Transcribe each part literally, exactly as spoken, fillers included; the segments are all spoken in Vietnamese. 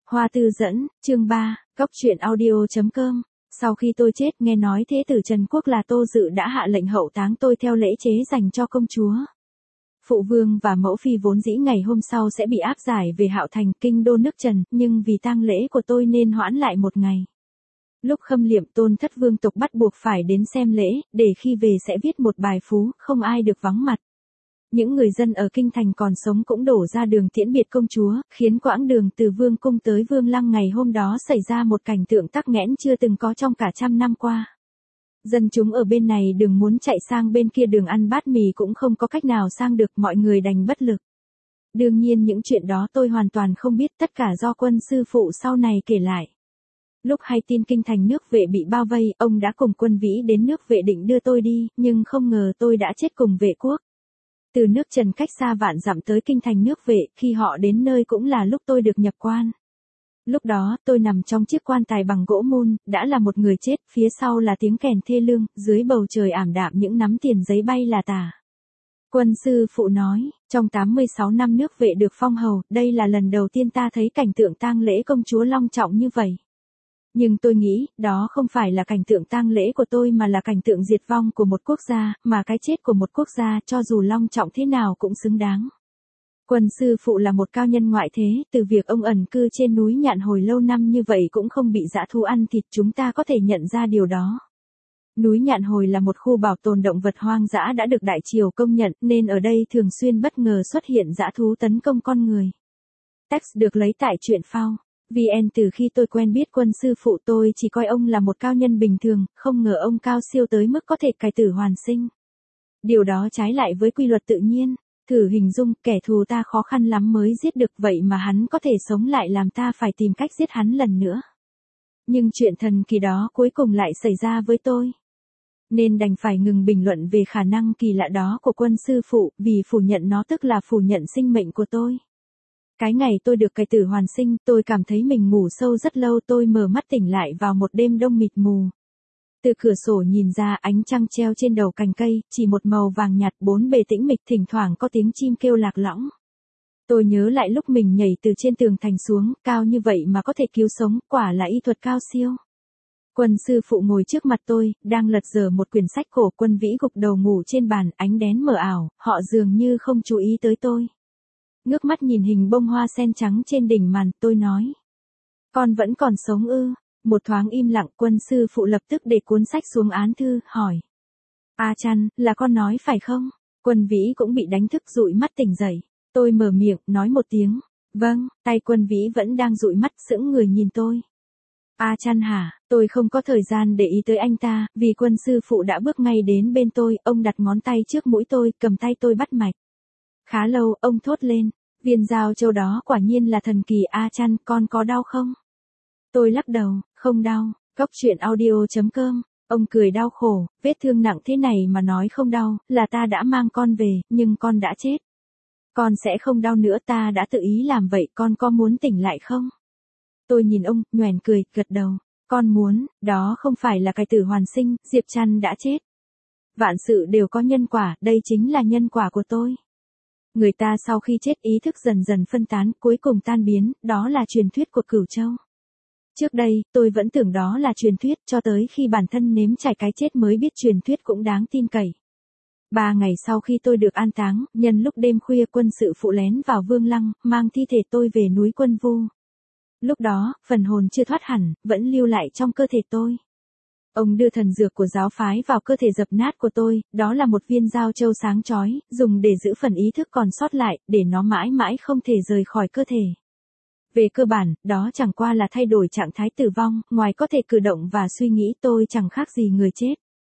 Hoa Tư Dẫn, chương ba, Cóc truyện audio chấm com. Sau khi tôi chết, nghe nói thế tử Trần Quốc là Tô Dự đã hạ lệnh hậu táng tôi theo lễ chế dành cho công chúa. Phụ vương và mẫu phi vốn dĩ ngày hôm sau sẽ bị áp giải về Hạo Thành, kinh đô nước Trần, nhưng vì tang lễ của tôi nên hoãn lại một ngày. Lúc khâm liệm, tôn thất vương tộc bắt buộc phải đến xem lễ, để khi về sẽ viết một bài phú, không ai được vắng mặt. Những người dân ở kinh thành còn sống cũng đổ ra đường tiễn biệt công chúa, khiến quãng đường từ Vương cung tới Vương lăng ngày hôm đó xảy ra một cảnh tượng tắc nghẽn chưa từng có trong cả trăm năm qua. Dân chúng ở bên này đường muốn chạy sang bên kia đường ăn bát mì cũng không có cách nào sang được, mọi người đành bất lực. Đương nhiên những chuyện đó tôi hoàn toàn không biết, tất cả do quân sư phụ sau này kể lại. Lúc hay tin kinh thành nước Vệ bị bao vây, ông đã cùng quân Vĩ đến nước Vệ định đưa tôi đi, nhưng không ngờ tôi đã chết cùng Vệ quốc. Từ nước Trần cách xa vạn dặm tới kinh thành nước Vệ, khi họ đến nơi cũng là lúc tôi được nhập quan. Lúc đó, tôi nằm trong chiếc quan tài bằng gỗ mun, đã là một người chết, phía sau là tiếng kèn thê lương, dưới bầu trời ảm đạm những nắm tiền giấy bay là tả. Quân sư phụ nói, trong tám mươi sáu năm nước Vệ được phong hầu, đây là lần đầu tiên ta thấy cảnh tượng tang lễ công chúa long trọng như vậy. Nhưng tôi nghĩ, đó không phải là cảnh tượng tang lễ của tôi mà là cảnh tượng diệt vong của một quốc gia, mà cái chết của một quốc gia cho dù long trọng thế nào cũng xứng đáng. Quân sư phụ là một cao nhân ngoại thế, từ việc ông ẩn cư trên núi Nhạn Hồi lâu năm như vậy cũng không bị dã thú ăn thịt, chúng ta có thể nhận ra điều đó. Núi Nhạn Hồi là một khu bảo tồn động vật hoang dã đã được Đại Triều công nhận, nên ở đây thường xuyên bất ngờ xuất hiện dã thú tấn công con người. Text được lấy tại truyện phao. vê en từ khi tôi quen biết quân sư phụ tôi chỉ coi ông là một cao nhân bình thường, không ngờ ông cao siêu tới mức có thể cải tử hoàn sinh. Điều đó trái lại với quy luật tự nhiên. Thử hình dung, kẻ thù ta khó khăn lắm mới giết được, vậy mà hắn có thể sống lại làm ta phải tìm cách giết hắn lần nữa. Nhưng chuyện thần kỳ đó cuối cùng lại xảy ra với tôi. Nên đành phải ngừng bình luận về khả năng kỳ lạ đó của quân sư phụ, vì phủ nhận nó tức là phủ nhận sinh mệnh của tôi. Cái ngày tôi được cải tử hoàn sinh, tôi cảm thấy mình ngủ sâu rất lâu, tôi mở mắt tỉnh lại vào một đêm đông mịt mù. Từ cửa sổ nhìn ra, ánh trăng treo trên đầu cành cây, chỉ một màu vàng nhạt, bốn bề tĩnh mịch, thỉnh thoảng có tiếng chim kêu lạc lõng. Tôi nhớ lại lúc mình nhảy từ trên tường thành xuống, cao như vậy mà có thể cứu sống, quả là y thuật cao siêu. Quân sư phụ ngồi trước mặt tôi, đang lật dở một quyển sách cổ, quân Vĩ gục đầu ngủ trên bàn, ánh đèn mờ ảo, họ dường như không chú ý tới tôi. Ngước mắt nhìn hình bông hoa sen trắng trên đỉnh màn, tôi nói. Con vẫn còn sống ư? Một thoáng im lặng, quân sư phụ lập tức để cuốn sách xuống án thư, hỏi. A Chăn, là con nói phải không? Quân Vĩ cũng bị đánh thức dụi mắt tỉnh dậy. Tôi mở miệng, nói một tiếng. Vâng, tay quân Vĩ vẫn đang dụi mắt, sững người nhìn tôi. A Chăn hả? Tôi không có thời gian để ý tới anh ta, vì quân sư phụ đã bước ngay đến bên tôi, ông đặt ngón tay trước mũi tôi, cầm tay tôi bắt mạch. Khá lâu, ông thốt lên. Viên giao châu đó quả nhiên là thần kỳ. A Chăn, con có đau không? Tôi lắc đầu, không đau. Cóc truyện audio chấm com. Ông cười đau khổ, vết thương nặng thế này mà nói không đau, là ta đã mang con về, nhưng con đã chết. Con sẽ không đau nữa, ta đã tự ý làm vậy, con có muốn tỉnh lại không? Tôi nhìn ông, nhoẻn cười, gật đầu. Con muốn, đó không phải là cải tử hoàn sinh, Diệp Trăn đã chết. Vạn sự đều có nhân quả, đây chính là nhân quả của tôi. Người ta sau khi chết ý thức dần dần phân tán, cuối cùng tan biến, đó là truyền thuyết của Cửu Châu. Trước đây, tôi vẫn tưởng đó là truyền thuyết, cho tới khi bản thân nếm trải cái chết mới biết truyền thuyết cũng đáng tin cậy. Ba ngày sau khi tôi được an táng, nhân lúc đêm khuya quân sự phụ lén vào Vương lăng, mang thi thể tôi về núi Quân Vu. Lúc đó, phần hồn chưa thoát hẳn, vẫn lưu lại trong cơ thể tôi. Ông đưa thần dược của giáo phái vào cơ thể dập nát của tôi, đó là một viên giao châu sáng chói, dùng để giữ phần ý thức còn sót lại, để nó mãi mãi không thể rời khỏi cơ thể. Về cơ bản, đó chẳng qua là thay đổi trạng thái tử vong, ngoài có thể cử động và suy nghĩ, tôi chẳng khác gì người chết.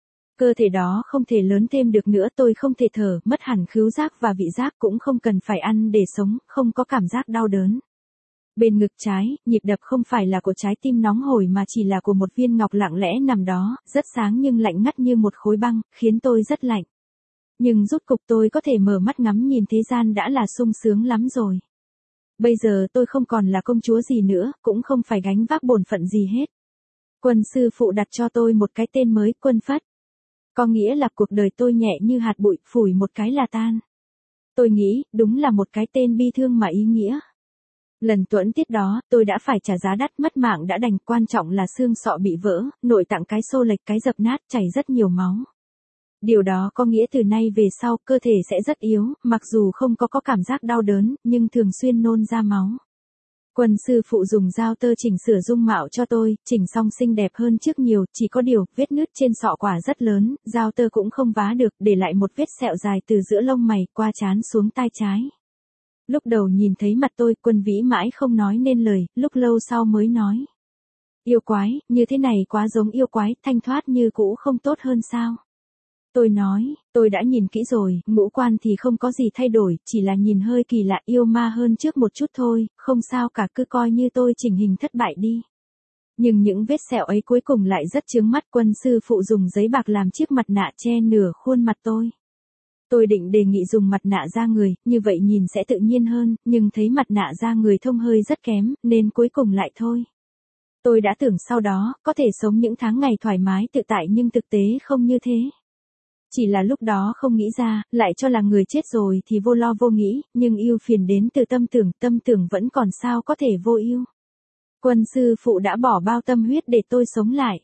Cơ thể đó không thể lớn thêm được nữa, tôi không thể thở, mất hẳn khứu giác và vị giác, cũng không cần phải ăn để sống, không có cảm giác đau đớn. Bên ngực trái, nhịp đập không phải là của trái tim nóng hổi mà chỉ là của một viên ngọc lặng lẽ nằm đó, rất sáng nhưng lạnh ngắt như một khối băng, khiến tôi rất lạnh. Nhưng rốt cục tôi có thể mở mắt ngắm nhìn thế gian đã là sung sướng lắm rồi. Bây giờ tôi không còn là công chúa gì nữa, cũng không phải gánh vác bổn phận gì hết. Quân sư phụ đặt cho tôi một cái tên mới, Quân Phất. Có nghĩa là cuộc đời tôi nhẹ như hạt bụi, phủi một cái là tan. Tôi nghĩ, đúng là một cái tên bi thương mà ý nghĩa. Lần tuẫn tiết đó, tôi đã phải trả giá đắt, mất mạng đã đành, quan trọng là xương sọ bị vỡ, nội tạng cái xô lệch, cái dập nát, chảy rất nhiều máu. Điều đó có nghĩa từ nay về sau, cơ thể sẽ rất yếu, mặc dù không có có cảm giác đau đớn, nhưng thường xuyên nôn ra máu. Quân sư phụ dùng dao tơ chỉnh sửa dung mạo cho tôi, chỉnh xong xinh đẹp hơn trước nhiều, chỉ có điều, vết nứt trên sọ quả rất lớn, dao tơ cũng không vá được, để lại một vết sẹo dài từ giữa lông mày, qua trán xuống tai trái. Lúc đầu nhìn thấy mặt tôi, Quân Vĩ mãi không nói nên lời, lúc lâu sau mới nói. Yêu quái, như thế này quá giống yêu quái, thanh thoát như cũ không tốt hơn sao? Tôi nói, tôi đã nhìn kỹ rồi, ngũ quan thì không có gì thay đổi, chỉ là nhìn hơi kỳ lạ, yêu ma hơn trước một chút thôi, không sao cả, cứ coi như tôi chỉnh hình thất bại đi. Nhưng những vết sẹo ấy cuối cùng lại rất chướng mắt. Quân sư phụ dùng giấy bạc làm chiếc mặt nạ che nửa khuôn mặt tôi. Tôi định đề nghị dùng mặt nạ da người, như vậy nhìn sẽ tự nhiên hơn, nhưng thấy mặt nạ da người thông hơi rất kém, nên cuối cùng lại thôi. Tôi đã tưởng sau đó, có thể sống những tháng ngày thoải mái tự tại nhưng thực tế không như thế. Chỉ là lúc đó không nghĩ ra, lại cho là người chết rồi thì vô lo vô nghĩ, nhưng ưu phiền đến từ tâm tưởng, tâm tưởng vẫn còn sao có thể vô ưu. Quân sư phụ đã bỏ bao tâm huyết để tôi sống lại.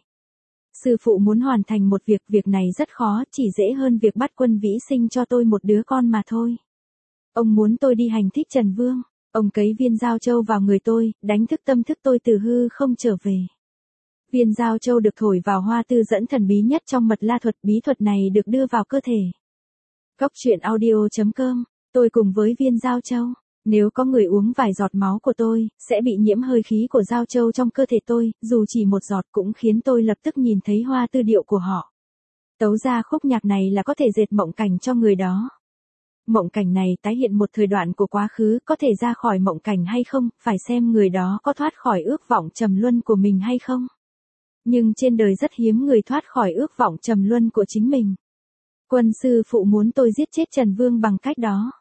Sư phụ muốn hoàn thành một việc, việc này rất khó, chỉ dễ hơn việc bắt Quân Vĩ sinh cho tôi một đứa con mà thôi. Ông muốn tôi đi hành thích Trần Vương, ông cấy viên giao châu vào người tôi, đánh thức tâm thức tôi từ hư không trở về. Viên giao châu được thổi vào hoa tư dẫn thần bí nhất trong mật la thuật, bí thuật này được đưa vào cơ thể. Góc truyện audio chấm com, tôi cùng với viên giao châu. Nếu có người uống vài giọt máu của tôi, sẽ bị nhiễm hơi khí của giao châu trong cơ thể tôi, dù chỉ một giọt cũng khiến tôi lập tức nhìn thấy hoa tư điệu của họ. Tấu ra khúc nhạc này là có thể dệt mộng cảnh cho người đó. Mộng cảnh này tái hiện một thời đoạn của quá khứ, có thể ra khỏi mộng cảnh hay không, phải xem người đó có thoát khỏi ước vọng trầm luân của mình hay không. Nhưng trên đời rất hiếm người thoát khỏi ước vọng trầm luân của chính mình. Quân sư phụ muốn tôi giết chết Trần Vương bằng cách đó.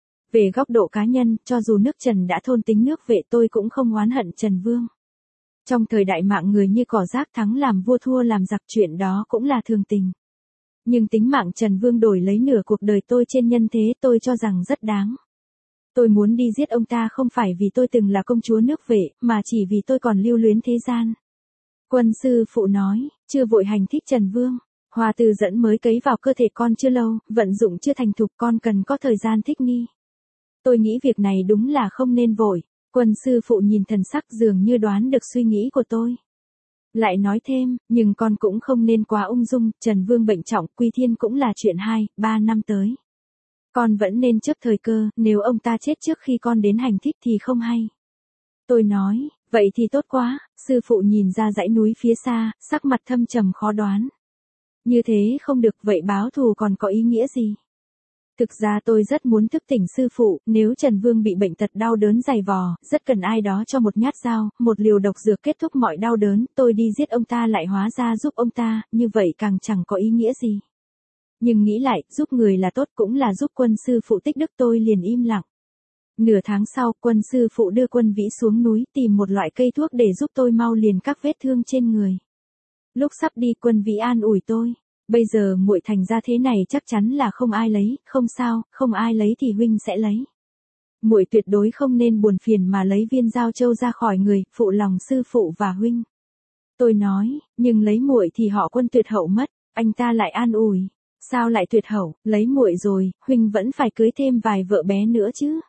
Về góc độ cá nhân, cho dù nước Trần đã thôn tính nước Vệ, tôi cũng không oán hận Trần Vương. Trong thời đại mạng người như cỏ rác, thắng làm vua thua làm giặc, chuyện đó cũng là thường tình. Nhưng tính mạng Trần Vương đổi lấy nửa cuộc đời tôi trên nhân thế, tôi cho rằng rất đáng. Tôi muốn đi giết ông ta không phải vì tôi từng là công chúa nước Vệ, mà chỉ vì tôi còn lưu luyến thế gian. Quân sư phụ nói, chưa vội hành thích Trần Vương. Hoa tư dẫn mới cấy vào cơ thể con chưa lâu, vận dụng chưa thành thục, con cần có thời gian thích nghi. Tôi nghĩ việc này đúng là không nên vội. Quân sư phụ nhìn thần sắc dường như đoán được suy nghĩ của tôi. Lại nói thêm, nhưng con cũng không nên quá ung dung, Trần Vương bệnh trọng, quy thiên cũng là chuyện hai, ba năm tới. Con vẫn nên chấp thời cơ, nếu ông ta chết trước khi con đến hành thích thì không hay. Tôi nói, vậy thì tốt quá. Sư phụ nhìn ra dãy núi phía xa, sắc mặt thâm trầm khó đoán. Như thế không được, vậy báo thù còn có ý nghĩa gì? Thực ra tôi rất muốn thức tỉnh sư phụ, nếu Trần Vương bị bệnh tật đau đớn dày vò, rất cần ai đó cho một nhát dao, một liều độc dược kết thúc mọi đau đớn, tôi đi giết ông ta lại hóa ra giúp ông ta, như vậy càng chẳng có ý nghĩa gì. Nhưng nghĩ lại, giúp người là tốt cũng là giúp quân sư phụ tích đức, tôi liền im lặng. Nửa tháng sau, quân sư phụ đưa Quân Vĩ xuống núi tìm một loại cây thuốc để giúp tôi mau liền các vết thương trên người. Lúc sắp đi, Quân Vĩ an ủi tôi. Bây giờ muội thành ra thế này chắc chắn là không ai lấy, không sao, không ai lấy thì huynh sẽ lấy. Muội tuyệt đối không nên buồn phiền mà lấy viên giao châu ra khỏi người, phụ lòng sư phụ và huynh. Tôi nói, nhưng lấy muội thì họ Quân tuyệt hậu mất. Anh ta lại an ủi, sao lại tuyệt hậu, lấy muội rồi, huynh vẫn phải cưới thêm vài vợ bé nữa chứ.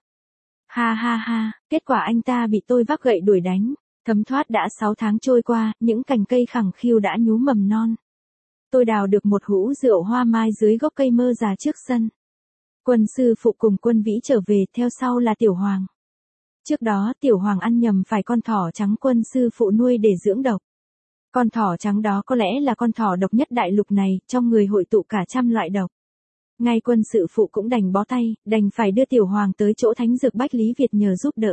Ha ha ha, kết quả anh ta bị tôi vác gậy đuổi đánh. Thấm thoát đã sáu tháng trôi qua, những cành cây khẳng khiu đã nhú mầm non. Tôi đào được một hũ rượu hoa mai dưới gốc cây mơ già trước sân. Quân sư phụ cùng Quân Vĩ trở về, theo sau là Tiểu Hoàng. Trước đó Tiểu Hoàng ăn nhầm phải con thỏ trắng quân sư phụ nuôi để dưỡng độc. Con thỏ trắng đó có lẽ là con thỏ độc nhất đại lục này, trong người hội tụ cả trăm loại độc. Ngay quân sự phụ cũng đành bó tay, đành phải đưa Tiểu Hoàng tới chỗ thánh dược Bách Lý Việt nhờ giúp đỡ.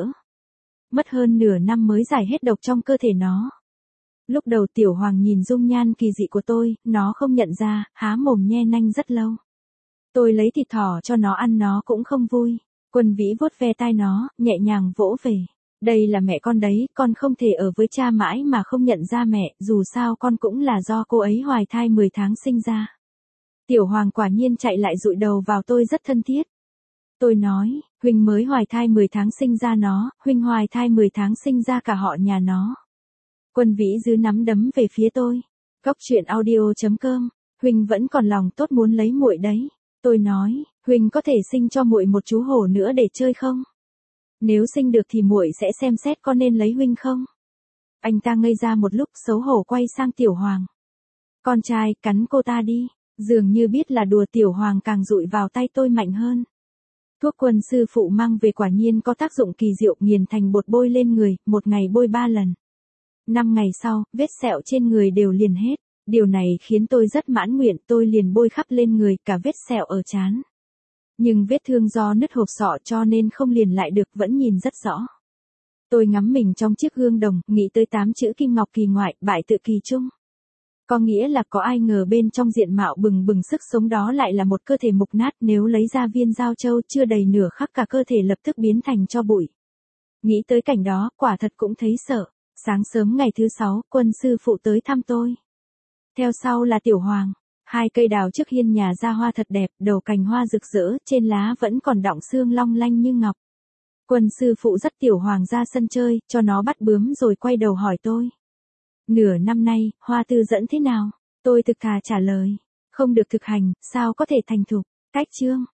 Mất hơn nửa năm mới giải hết độc trong cơ thể nó. Lúc đầu Tiểu Hoàng nhìn dung nhan kỳ dị của tôi, nó không nhận ra, há mồm nhe nanh rất lâu. Tôi lấy thịt thỏ cho nó ăn nó cũng không vui. Quân Vĩ vuốt ve tai nó, nhẹ nhàng vỗ về. Đây là mẹ con đấy, con không thể ở với cha mãi mà không nhận ra mẹ, dù sao con cũng là do cô ấy hoài thai mười tháng sinh ra. Tiểu Hoàng quả nhiên chạy lại dụi đầu vào tôi rất thân thiết. Tôi nói, huynh mới hoài thai mười tháng sinh ra nó, huynh hoài thai mười tháng sinh ra cả họ nhà nó. Quân Vĩ Dư nắm đấm về phía tôi. Cốc truyện audio chấm com, huynh vẫn còn lòng tốt muốn lấy muội đấy. Tôi nói, huynh có thể sinh cho muội một chú hổ nữa để chơi không? Nếu sinh được thì muội sẽ xem xét có nên lấy huynh không? Anh ta ngây ra một lúc xấu hổ quay sang Tiểu Hoàng. Con trai, cắn cô ta đi. Dường như biết là đùa, Tiểu Hoàng càng dụi vào tay tôi mạnh hơn. Thuốc quân sư phụ mang về quả nhiên có tác dụng kỳ diệu, nghiền thành bột bôi lên người, một ngày bôi ba lần. Năm ngày sau, vết sẹo trên người đều liền hết. Điều này khiến tôi rất mãn nguyện, tôi liền bôi khắp lên người, cả vết sẹo ở trán. Nhưng vết thương do nứt hộp sọ cho nên không liền lại được, vẫn nhìn rất rõ. Tôi ngắm mình trong chiếc gương đồng, nghĩ tới tám chữ kim ngọc kỳ ngoại, bại tự kỳ trung. Có nghĩa là có ai ngờ bên trong diện mạo bừng bừng sức sống đó lại là một cơ thể mục nát, nếu lấy ra viên giao châu chưa đầy nửa khắc cả cơ thể lập tức biến thành tro bụi. Nghĩ tới cảnh đó, quả thật cũng thấy sợ. Sáng sớm ngày thứ sáu, quân sư phụ tới thăm tôi. Theo sau là Tiểu Hoàng. Hai cây đào trước hiên nhà ra hoa thật đẹp, đầu cành hoa rực rỡ, trên lá vẫn còn đọng sương long lanh như ngọc. Quân sư phụ dắt Tiểu Hoàng ra sân chơi, cho nó bắt bướm rồi quay đầu hỏi tôi. Nửa năm nay, hoa tư dẫn thế nào? Tôi thực thà trả lời. Không được thực hành, sao có thể thành thục? Cách chương.